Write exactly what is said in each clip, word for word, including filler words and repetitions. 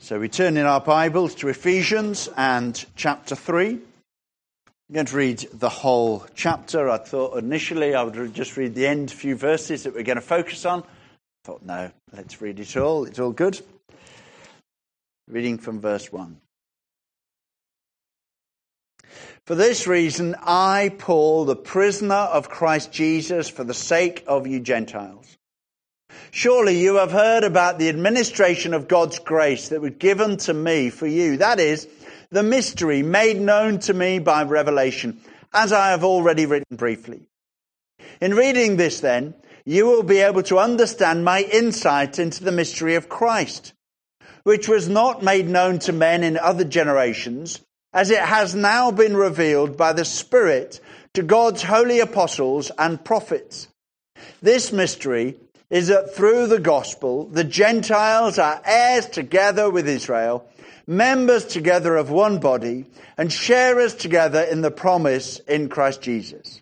So we turn in our Bibles to Ephesians and chapter three. I'm going to read the whole chapter. I thought initially I would just read the end few verses that we're going to focus on. I thought, no, let's read it all. It's all good. Reading from verse one. For this reason, I, Paul, the prisoner of Christ Jesus, for the sake of you Gentiles. Surely you have heard about the administration of God's grace that was given to me for you. That is, the mystery made known to me by revelation, as I have already written briefly. In reading this then, you will be able to understand my insight into the mystery of Christ, which was not made known to men in other generations, as it has now been revealed by the Spirit to God's holy apostles and prophets. This mystery is that through the gospel, the Gentiles are heirs together with Israel, members together of one body, and sharers together in the promise in Christ Jesus.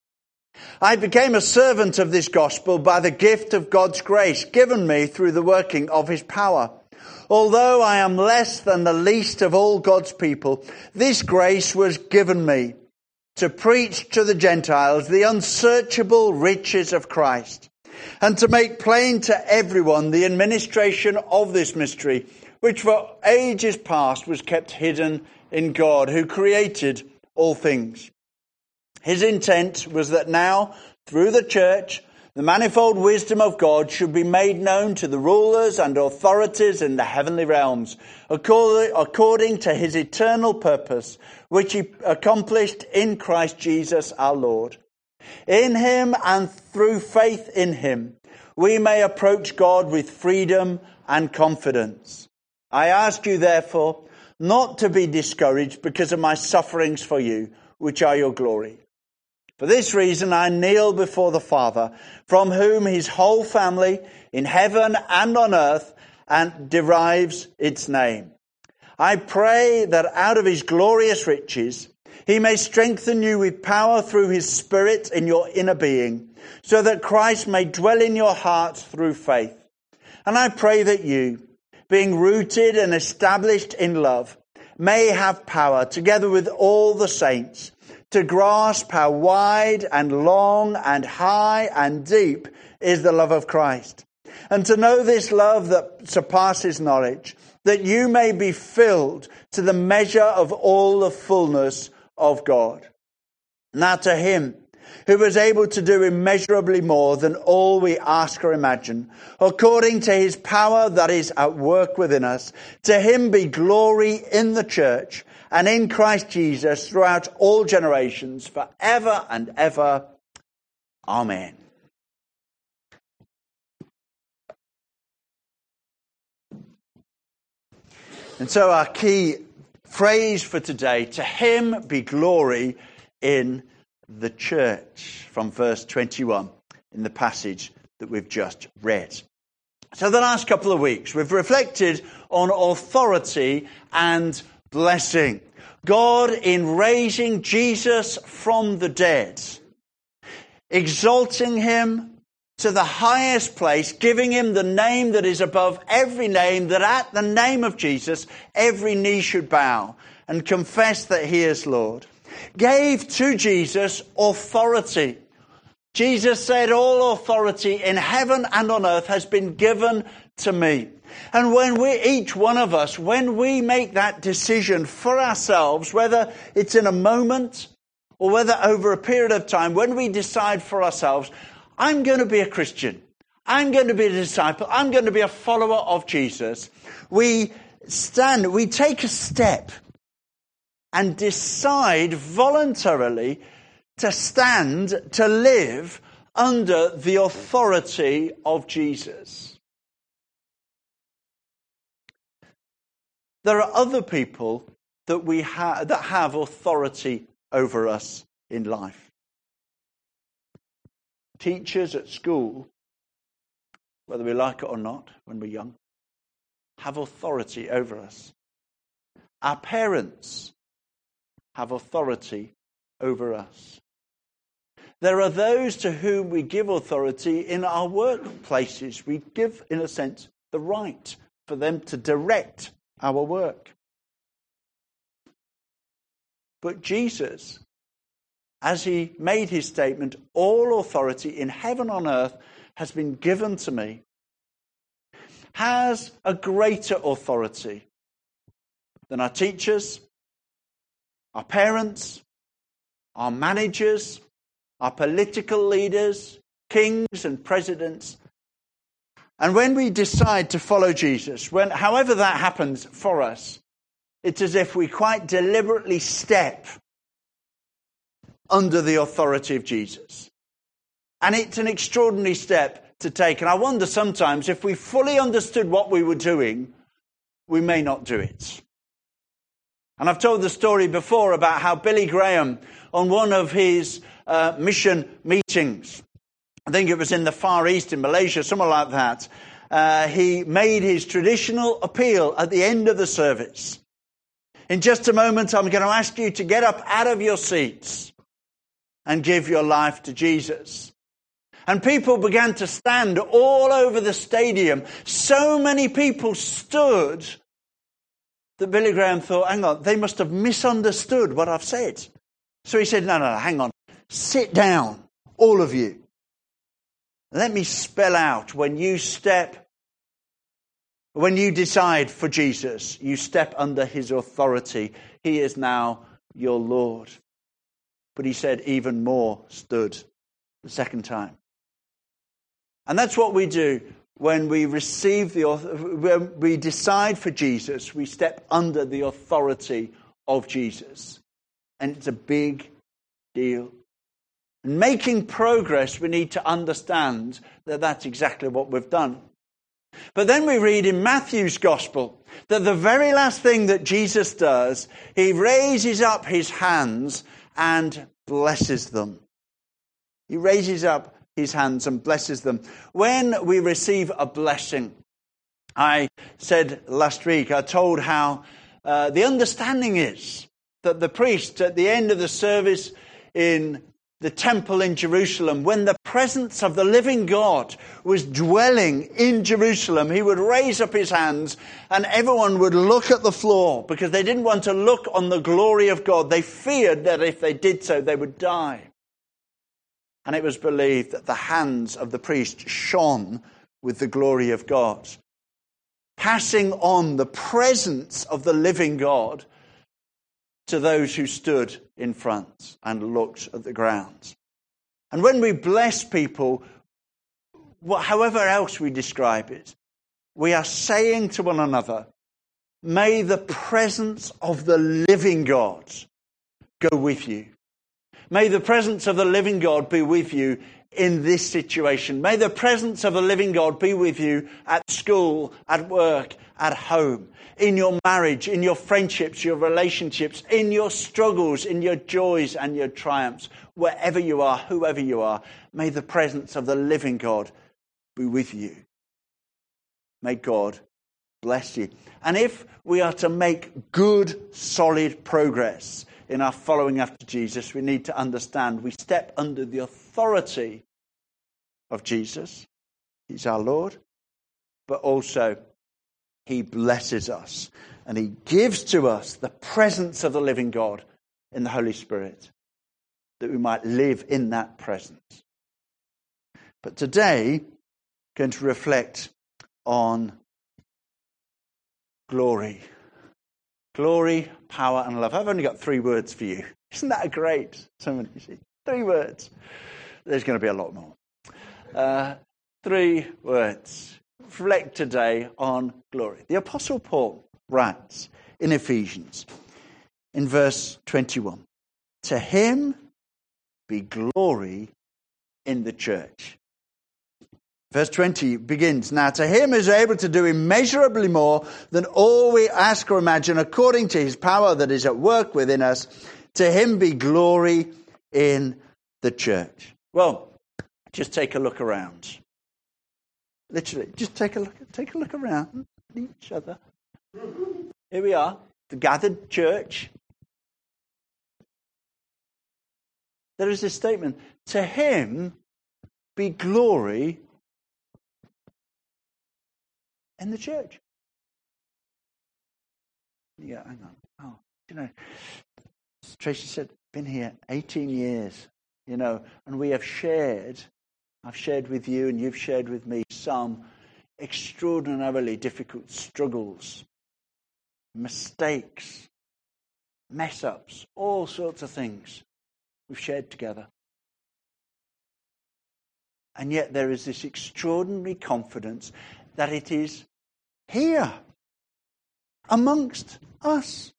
I became a servant of this gospel by the gift of God's grace given me through the working of his power. Although I am less than the least of all God's people, this grace was given me to preach to the Gentiles the unsearchable riches of Christ, and to make plain to everyone the administration of this mystery, which for ages past was kept hidden in God, who created all things. His intent was that now, through the church, the manifold wisdom of God should be made known to the rulers and authorities in the heavenly realms, according to his eternal purpose, which he accomplished in Christ Jesus our Lord. In him and through faith in him, we may approach God with freedom and confidence. I ask you, therefore, not to be discouraged because of my sufferings for you, which are your glory. For this reason I kneel before the Father, from whom his whole family in heaven and on earth and derives its name. I pray that out of his glorious riches he may strengthen you with power through his Spirit in your inner being, so that Christ may dwell in your hearts through faith. And I pray that you, being rooted and established in love, may have power, together with all the saints, to grasp how wide and long and high and deep is the love of Christ, and to know this love that surpasses knowledge, that you may be filled to the measure of all the fullness of God. Now to him who was able to do immeasurably more than all we ask or imagine, according to his power that is at work within us, to him be glory in the church and in Christ Jesus throughout all generations, forever and ever. Amen. And so our key phrase for today, to him be glory in the church, from verse twenty-one in the passage that we've just read. So the last couple of weeks we've reflected on authority and blessing. God, in raising Jesus from the dead, exalting him to the highest place, giving him the name that is above every name, that at the name of Jesus every knee should bow and confess that he is Lord, gave to Jesus authority. Jesus said, all authority in heaven and on earth has been given to me. And when we, each one of us, when we make that decision for ourselves, whether it's in a moment or whether over a period of time, when we decide for ourselves, I'm going to be a Christian, I'm going to be a disciple, I'm going to be a follower of Jesus, we stand, we take a step and decide voluntarily to stand, to live under the authority of Jesus. There are other people that we have that have authority over us in life. Teachers at school, whether we like it or not when we're young, have authority over us. Our parents have authority over us. There are those to whom we give authority in our workplaces. We give, in a sense, the right for them to direct our work. But Jesus, as he made his statement, all authority in heaven and on earth has been given to me, has a greater authority than our teachers, our parents, our managers, our political leaders, kings and presidents. And when we decide to follow Jesus, when, however that happens for us, it's as if we quite deliberately step under the authority of Jesus. And it's an extraordinary step to take. And I wonder sometimes if we fully understood what we were doing, we may not do it. And I've told the story before about how Billy Graham, on one of his uh, mission meetings, I think it was in the Far East in Malaysia, somewhere like that, uh, he made his traditional appeal at the end of the service. In just a moment, I'm going to ask you to get up out of your seats and give your life to Jesus. And people began to stand all over the stadium. So many people stood that Billy Graham thought, hang on, they must have misunderstood what I've said. So he said, no, no, no, hang on. Sit down, all of you. Let me spell out, when you step, when you decide for Jesus, you step under his authority. He is now your Lord. But he said even more stood the second time. And that's what we do when we receive the, when we decide for Jesus, we step under the authority of Jesus. And it's a big deal. And making progress, we need to understand that that's exactly what we've done. But then we read in Matthew's Gospel that the very last thing that Jesus does, he raises up his hands and blesses them. He raises up his hands and blesses them. When we receive a blessing, I said last week, I told how uh, the understanding is that the priest at the end of the service in the temple in Jerusalem, when the presence of the living God was dwelling in Jerusalem, he would raise up his hands and everyone would look at the floor because they didn't want to look on the glory of God. They feared that if they did so, they would die. And it was believed that the hands of the priest shone with the glory of God, passing on the presence of the living God to those who stood in front and looked at the ground. And when we bless people, however else we describe it, we are saying to one another, may the presence of the living God go with you. May the presence of the living God be with you in this situation. May the presence of the living God be with you at school, at work, at home, in your marriage, in your friendships, your relationships, in your struggles, in your joys and your triumphs, wherever you are, whoever you are. May the presence of the living God be with you. May God bless you. And if we are to make good, solid progress in our following after Jesus, we need to understand we step under the authority of Jesus. He's our Lord. But also, he blesses us. And he gives to us the presence of the living God in the Holy Spirit, that we might live in that presence. But today, I'm going to reflect on glory. Glory, power, and love. I've only got three words for you. Isn't that great? Somebody see. Three words. There's going to be a lot more. Uh, three words. Reflect today on glory. The Apostle Paul writes in Ephesians, in verse twenty-one, to him be glory in the church. Verse twenty begins, now to him is able to do immeasurably more than all we ask or imagine, according to his power that is at work within us. To him be glory in the church. Well, just take a look around. Literally, just take a look, take a look around at each other. Here we are, the gathered church. There is this statement, to him be glory in the church. yeah, hang on. Oh, you know, Tracy said, been here eighteen years, you know, and we have shared, I've shared with you and you've shared with me some extraordinarily difficult struggles, mistakes, mess-ups, all sorts of things we've shared together. And yet there is this extraordinary confidence that it is here, amongst us.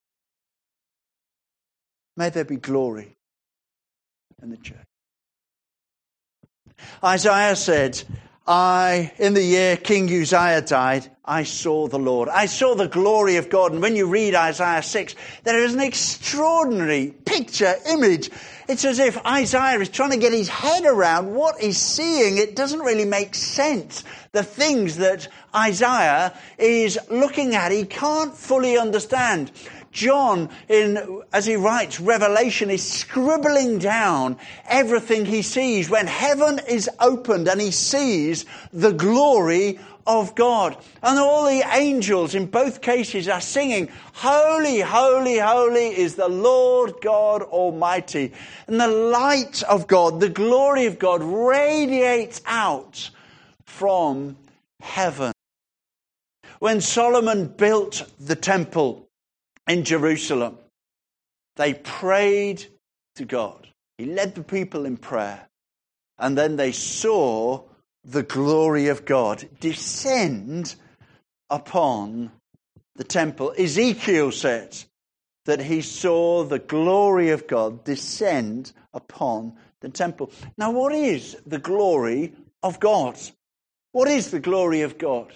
May there be glory in the church. Isaiah said, I, in the year King Uzziah died, I saw the Lord. I saw the glory of God. And when you read Isaiah six, there is an extraordinary picture, image. It's as if Isaiah is trying to get his head around what he's seeing. It doesn't really make sense. The things that Isaiah is looking at, he can't fully understand. John, in as he writes Revelation, is scribbling down everything he sees when heaven is opened and he sees the glory of God. And all the angels in both cases are singing, Holy, holy, holy is the Lord God Almighty. And the light of God, the glory of God radiates out from heaven. When Solomon built the temple in Jerusalem, they prayed to God. He led the people in prayer. And then they saw the glory of God descend upon the temple. Ezekiel says that he saw the glory of God descend upon the temple. Now, what is the glory of God? What is the glory of God?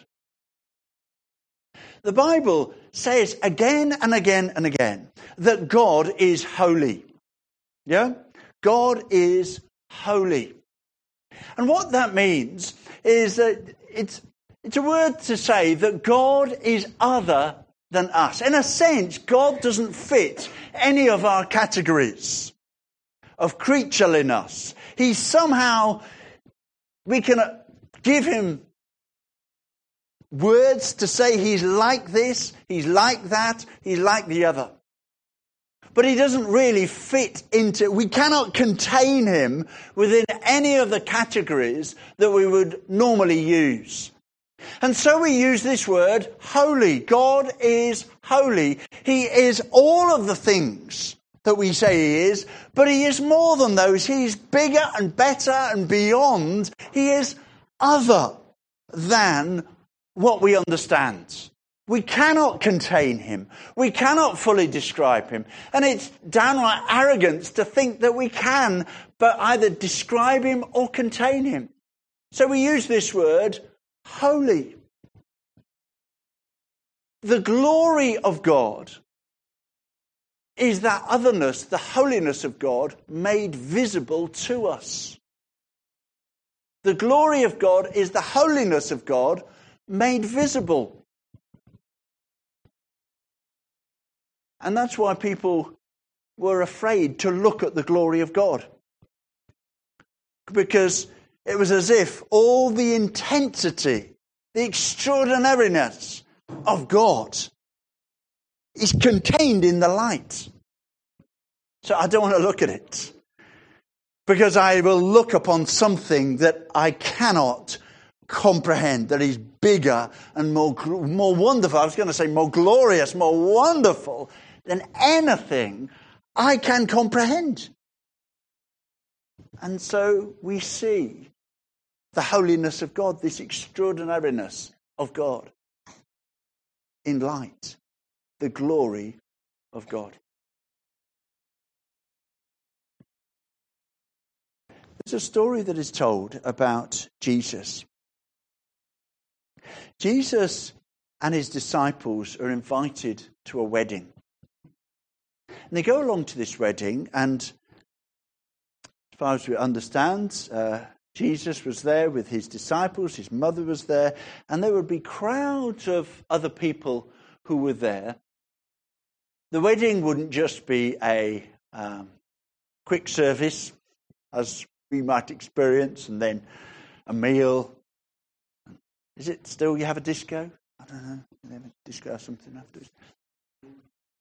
The Bible says again and again and again that God is holy. Yeah? God is holy. And what that means is that it's it's a word to say that God is other than us. In a sense, God doesn't fit any of our categories of creatureliness. He somehow, we can give him words to say he's like this, he's like that, he's like the other. But he doesn't really fit into, we cannot contain him within any of the categories that we would normally use. And so we use this word, holy. God is holy. He is all of the things that we say he is, but he is more than those. He's bigger and better and beyond. He is other than what we understand. We cannot contain him. We cannot fully describe him. And it's downright arrogance to think that we can but either describe him or contain him. So we use this word, holy. The glory of God is that otherness, the holiness of God, made visible to us. The glory of God is the holiness of God made visible. And that's why people were afraid to look at the glory of God. Because it was as if all the intensity, the extraordinariness of God is contained in the light. So I don't want to look at it. Because I will look upon something that I cannot comprehend, that is bigger and more, more wonderful. I was going to say more glorious, more wonderful than anything I can comprehend. And so we see the holiness of God, this extraordinariness of God in light, the glory of God. There's a story that is told about Jesus. Jesus and his disciples are invited to a wedding. And they go along to this wedding, and as far as we understand, uh, Jesus was there with his disciples, his mother was there, and there would be crowds of other people who were there. The wedding wouldn't just be a um, quick service, as we might experience, and then a meal. Is it still you have a disco? I don't know. You have a disco or something afterwards.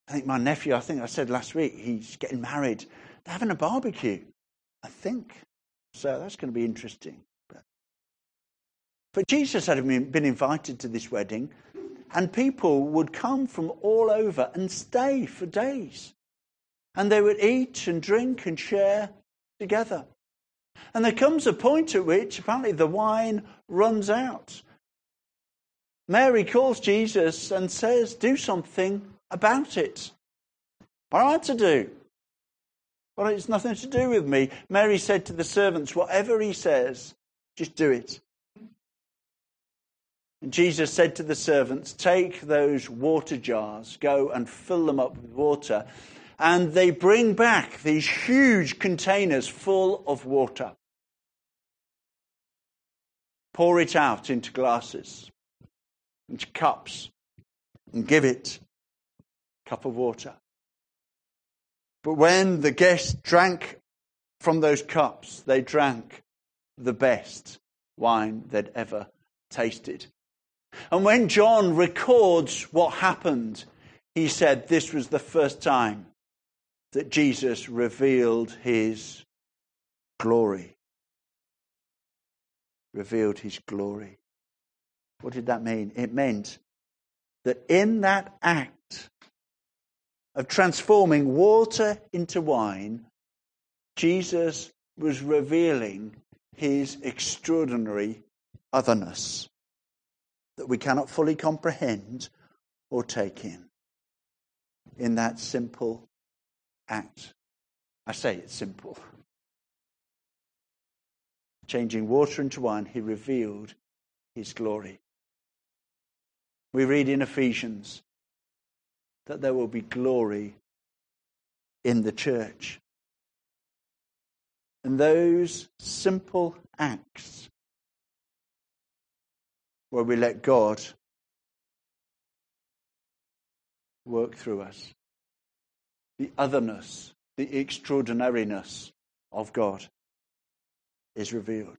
I think my nephew, I think I said last week, he's getting married. They're having a barbecue, I think. So that's going to be interesting. But, but Jesus had been invited to this wedding, and people would come from all over and stay for days. And they would eat and drink and share together. And there comes a point at which apparently the wine runs out. Mary calls Jesus and says, do something about it. What am I to do? Well, it's nothing to do with me. Mary said to the servants, whatever he says, just do it. And Jesus said to the servants, take those water jars, go and fill them up with water. And they bring back these huge containers full of water. Pour it out into glasses, into cups, and give it a cup of water. But when the guests drank from those cups, they drank the best wine they'd ever tasted. And when John records what happened, he said this was the first time that Jesus revealed his glory. Revealed his glory. What did that mean? It meant that in that act of transforming water into wine, Jesus was revealing his extraordinary otherness that we cannot fully comprehend or take in. In that simple act. I say it's simple. Changing water into wine, he revealed his glory. We read in Ephesians that there will be glory in the church. And those simple acts where we let God work through us. The otherness, the extraordinariness of God is revealed.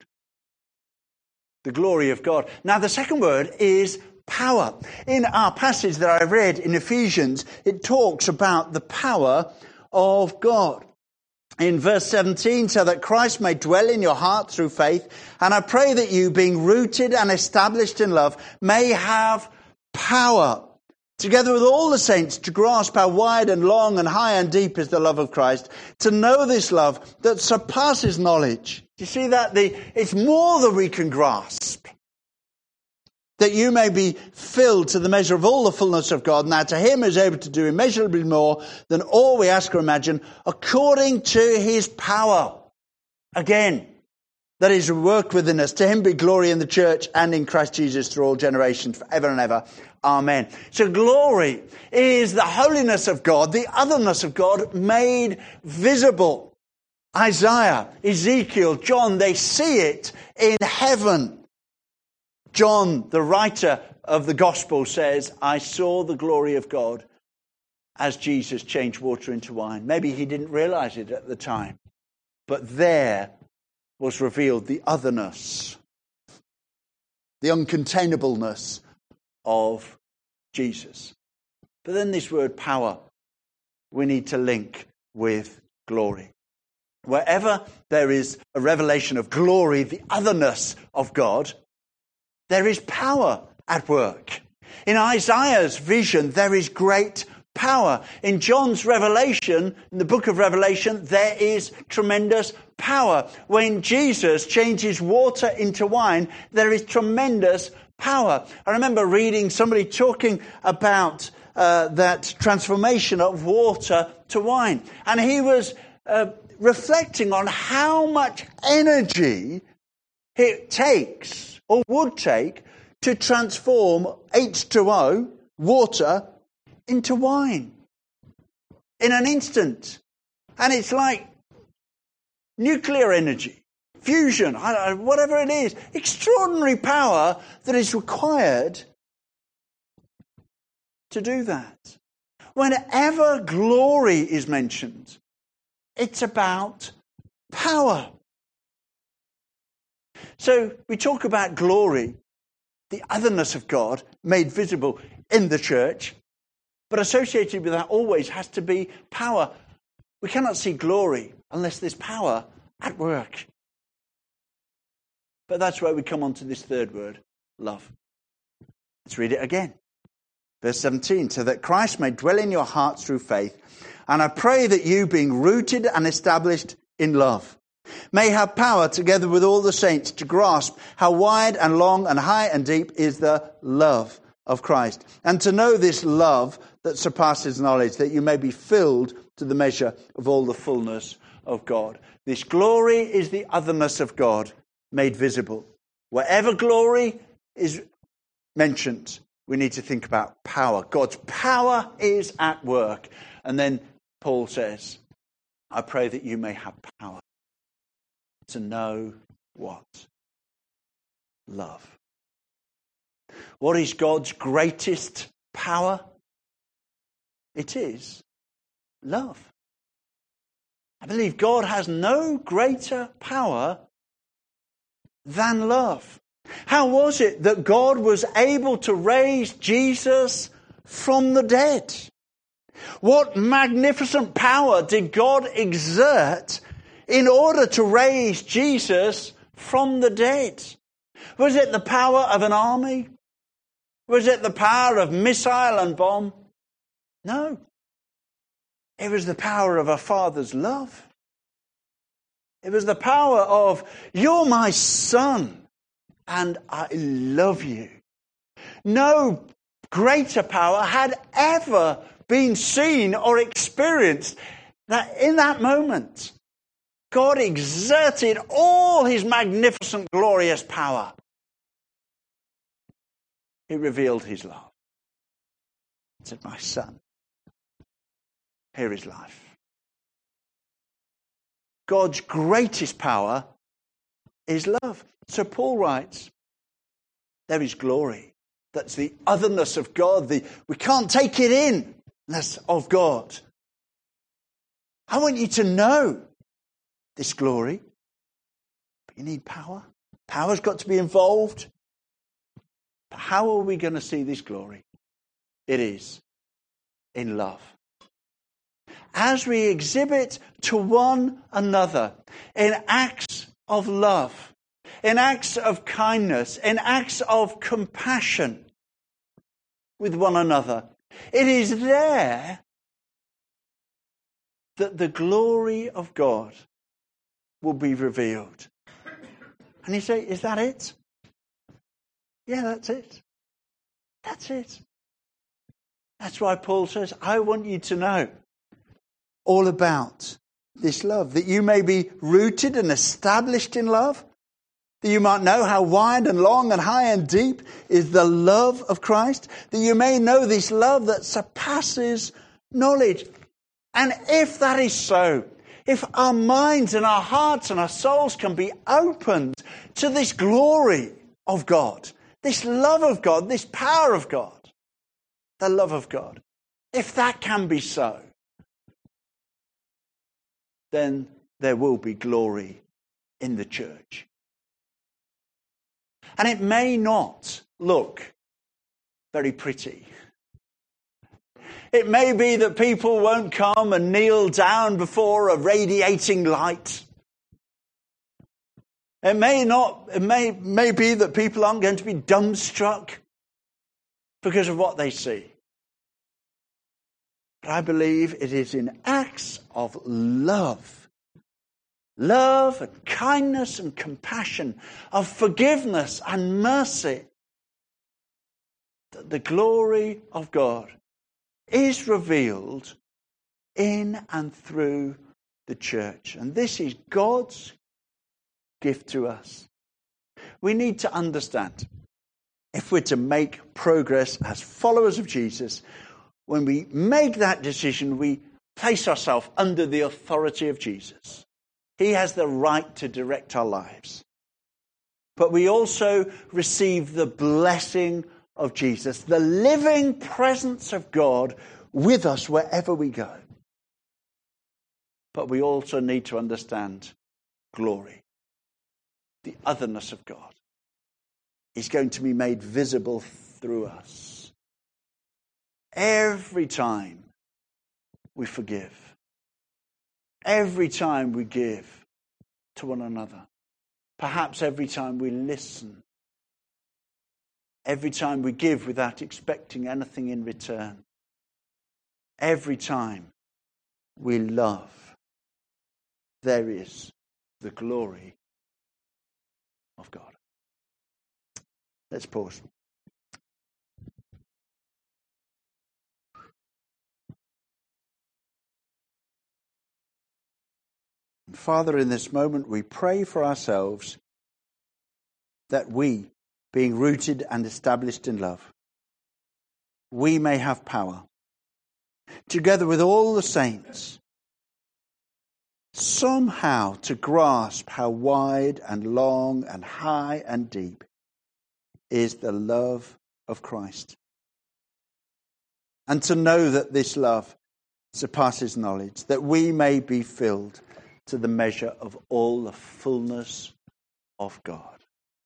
The glory of God. Now the second word is power. In our passage that I read in Ephesians, it talks about the power of God. In verse seventeen, so that Christ may dwell in your heart through faith, and I pray that you, being rooted and established in love, may have power, together with all the saints, to grasp how wide and long and high and deep is the love of Christ, to know this love that surpasses knowledge. Do you see that? The, it's more than we can grasp. That you may be filled to the measure of all the fullness of God. Now to him who is able to do immeasurably more than all we ask or imagine, according to his power. Again, that is worked within us. To him be glory in the church and in Christ Jesus through all generations, forever and ever. Amen. So glory is the holiness of God, the otherness of God made visible. Isaiah, Ezekiel, John, they see it in heaven. John, the writer of the gospel, says, I saw the glory of God as Jesus changed water into wine. Maybe he didn't realize it at the time, but there was revealed the otherness, the uncontainableness of Jesus. But then this word power, we need to link with glory. Wherever there is a revelation of glory, the otherness of God, there is power at work. In Isaiah's vision, there is great power. In John's revelation, in the book of Revelation, there is tremendous power. When Jesus changes water into wine, there is tremendous power. I remember reading somebody talking about uh, that transformation of water to wine. And he was uh, reflecting on how much energy it takes or would take to transform H two O, water, into wine. In an instant. And it's like nuclear energy, fusion, whatever it is. Extraordinary power that is required to do that. Whenever glory is mentioned, it's about power. So we talk about glory, the otherness of God made visible in the church. But associated with that always has to be power. We cannot see glory unless there's power at work. But that's where we come on to this third word, love. Let's read it again. Verse seventeen, so that Christ may dwell in your hearts through faith. And I pray that you, being rooted and established in love, may have power together with all the saints to grasp how wide and long and high and deep is the love of Christ. And to know this love that surpasses knowledge, that you may be filled to the measure of all the fullness of God. This glory is the otherness of God made visible. Wherever glory is mentioned, we need to think about power. God's power is at work. And then Paul says, I pray that you may have power to know what? Love. What is God's greatest power? It is love. I believe God has no greater power than love. How was it that God was able to raise Jesus from the dead? What magnificent power did God exert in order to raise Jesus from the dead? Was it the power of an army? Was it the power of missile and bomb? No. It was the power of a father's love. It was the power of, you're my son, and I love you. No greater power had ever been seen or experienced. That in that moment, God exerted all his magnificent, glorious power. He revealed his love. He said, my son, here is life. God's greatest power is love. So Paul writes, there is glory. That's the otherness of God. The, we can't take it in. That's of God. I want you to know this glory. But you need power. Power's got to be involved. But how are we going to see this glory? It is in love. As we exhibit to one another in acts of love, in acts of kindness, in acts of compassion with one another, it is there that the glory of God will be revealed. And you say, is that it? Yeah, that's it. That's it. That's why Paul says, I want you to know all about this love, that you may be rooted and established in love, that you might know how wide and long and high and deep is the love of Christ, that you may know this love that surpasses knowledge. And if that is so, if our minds and our hearts and our souls can be opened to this glory of God, this love of God, this power of God, the love of God, if that can be so, then there will be glory in the church. And it may not look very pretty. It may be that people won't come and kneel down before a radiating light. It may not, it may, may be that people aren't going to be dumbstruck because of what they see. But I believe it is in acts of love, love and kindness and compassion, of forgiveness and mercy, that the glory of God is revealed in and through the church. And this is God's gift to us. We need to understand, if we're to make progress as followers of Jesus, when we make that decision, we place ourselves under the authority of Jesus. He has the right to direct our lives. But we also receive the blessing of Jesus, the living presence of God with us wherever we go. But we also need to understand glory. The otherness of God is going to be made visible through us. every time we forgive, every time we give to one another, perhaps every time we listen, every time we give without expecting anything in return, every time we love, there is the glory of God. Let's pause. Father, in this moment we pray for ourselves that we, being rooted and established in love, we may have power, together with all the saints, somehow to grasp how wide and long and high and deep is the love of Christ, and to know that this love surpasses knowledge, that we may be filled to the measure of all the fullness of God.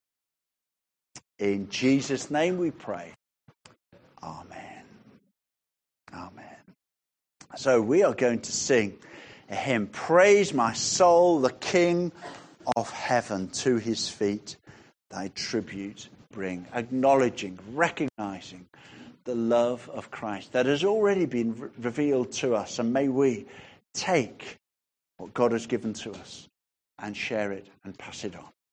In Jesus' name we pray. Amen. Amen. So we are going to sing a hymn, Praise My Soul, the King of Heaven, to his feet thy tribute bring, acknowledging, recognizing the love of Christ that has already been re- revealed to us, and may we take what God has given to us and share it and pass it on.